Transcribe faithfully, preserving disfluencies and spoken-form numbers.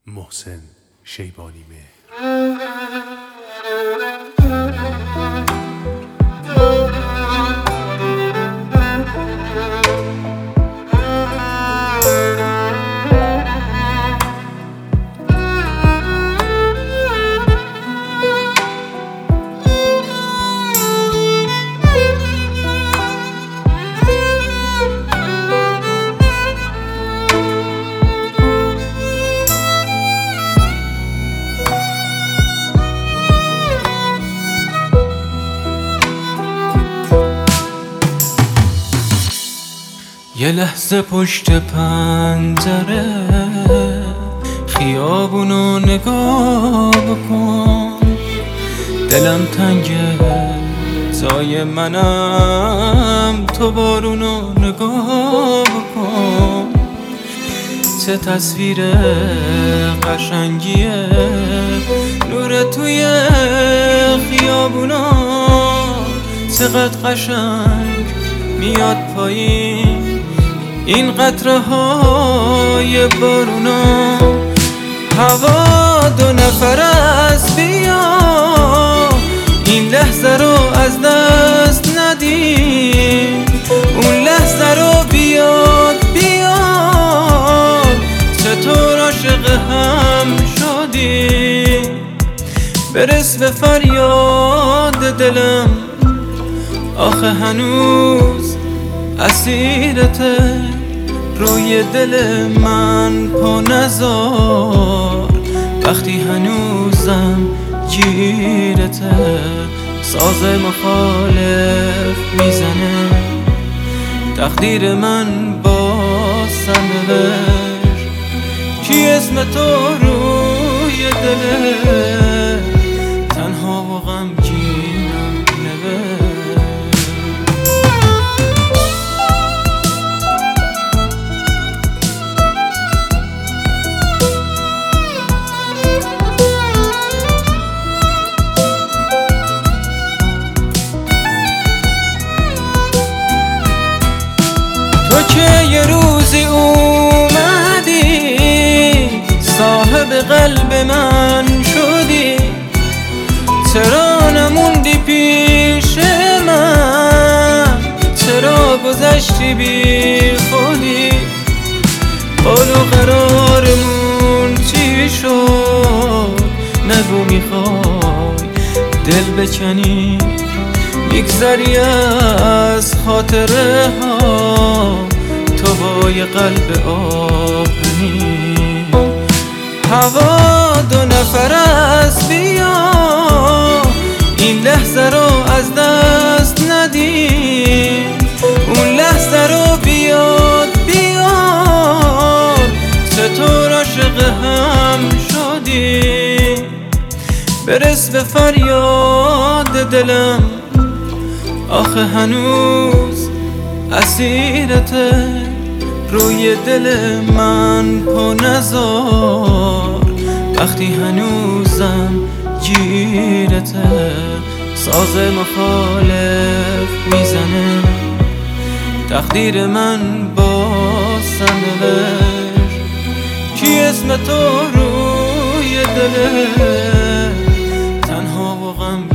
محسن شیبانی مهر. یه لحظه پشت پنجره خیابونو نگاه بکن، دلم تنگه تای منم، تو بارونو نگاه بکن. چه تصویر قشنگیه نور توی خیابونا، چقدر قشنگ میاد پایین این قطره های بارونا. هوا دو نفر است، بیا این لحظه رو از دست ندیم، اون لحظه رو بیاد بیاد. چطور عاشق هم شدیم، برس به فریاد دلم، آخه هنوز اسیرته روی دل من پا نذار. وقتی هنوزم گیرته ساز مخالف میزنه، تقدیر من با سرنوشت کی اسم تو روی دله، تنها و غمگینم نوشت. تو که یه روزی اومدی صاحب قلب من شدی، چرا نموندی پیش من، چرا گذشتی بی خودی؟ قول و قرارمون چی شد؟ نگو میخوای دل بکنی، میگذری از خاطره ها تو با یه قلب آهنین. هوا دو نفر است، بیا این لحظه رو از دست ندیم، اون لحظه رو بیاد بیاد. چطور عاشق هم شدیم، برس به فریاد دلم، آخه هنوز اسیرته روی دل من پا نذار. وقتی هنوزم گیرته ساز مخالف میزنه، تقدیر من با سرنوشت کی اسم تو روی دل، تنها و غم